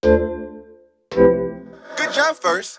Good job first.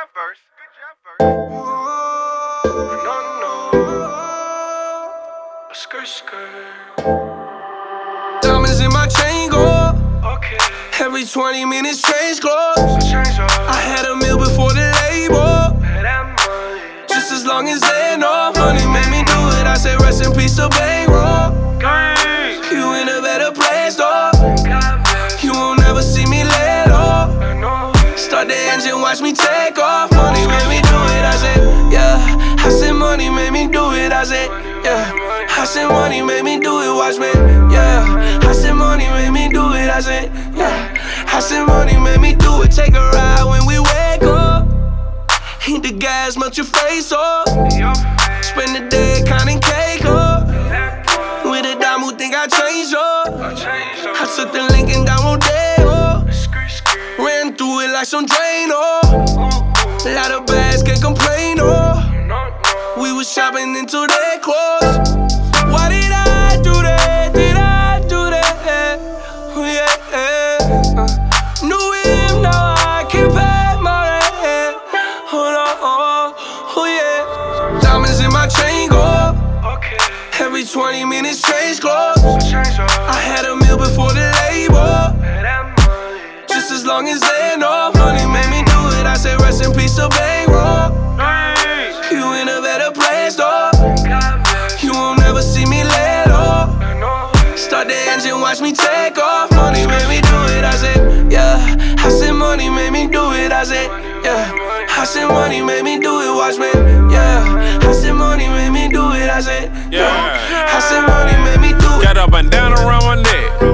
Diamonds in my chain go up. Every 20 minutes change clothes. I had a meal before the label. Just as long as they know money made me do it. I say rest in peace to bankroll. You in a better place though. You won't ever see me lay low. Start the engine, watch me take off. Money made me do it. I said, yeah. I said money made me do it. I said, yeah. I said money made me do it. Watch me, yeah. I said money made me do it. I said, yeah. I said money made me do it. Take a ride when we wake up. Hit the gas, melt your face up. Spend the day counting cake up. With a dime who think I changed up. I took the Lincoln down Rodeo. Ran through it like some Drano. A lot of bags can't complain, oh. We was shopping until they closed. Why did I do that? Did I do that? Oh yeah. New him, now I can pay my rent. Oh no, oh yeah. Diamonds in my chain go up. Every 20 minutes change clothes. I had a meal before the label. Just as long as they know money made me do it. I say rest in peace to bankroll. You in a better place though. You won't ever see me lay low. Start the engine, watch me take off. Money made me do it. I said, yeah. I said money made me do it. I said, yeah. I said money made me do it. Watch me, yeah. I said money made me do it. I said, yeah. I said money made me do it. Got a bandana around my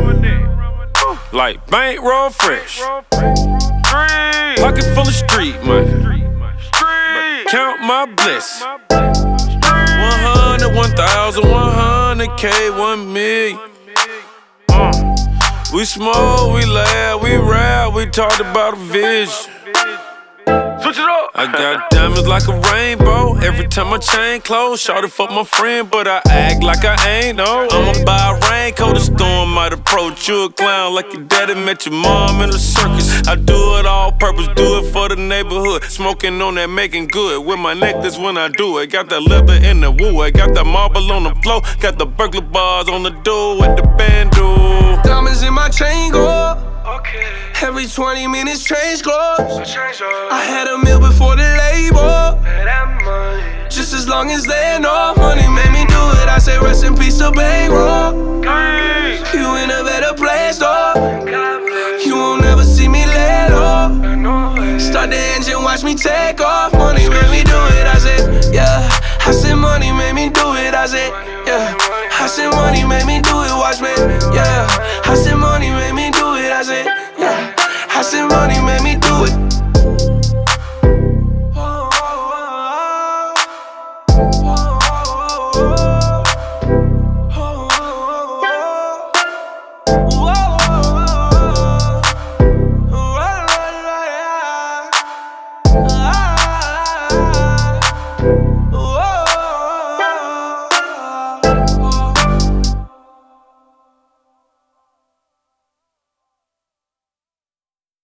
neck, like bankroll fresh. Pocket full of street money. Count my bliss. 100, 1,000, 100K, 1 million. We smoke, we laugh, we rap, we talked about a vision. Switch it up. I got diamonds like a rainbow. Every time my chain close, shawty fuck my friend, but I act like I ain't no. I'ma buy a raincoat, a storm might approach. You a clown like your daddy met your mom in a circus. I do it all purpose, do it for the neighborhood. Smoking on that, making good. With my necklace when I do it. Got that leather in the woo. I got that marble on the floor. Got the burglar bars on the door with the bando. Diamonds in my chain go up. Every 20 minutes change clothes. I had a meal before the label. Just as long as they know money made me do it. I say rest in peace to bankroll. You in a better place though. You won't ever see me lay low. Start the engine, watch me take off. Money made me do it. I said, yeah. I said money made me do it. I said, yeah. I said money made me do it.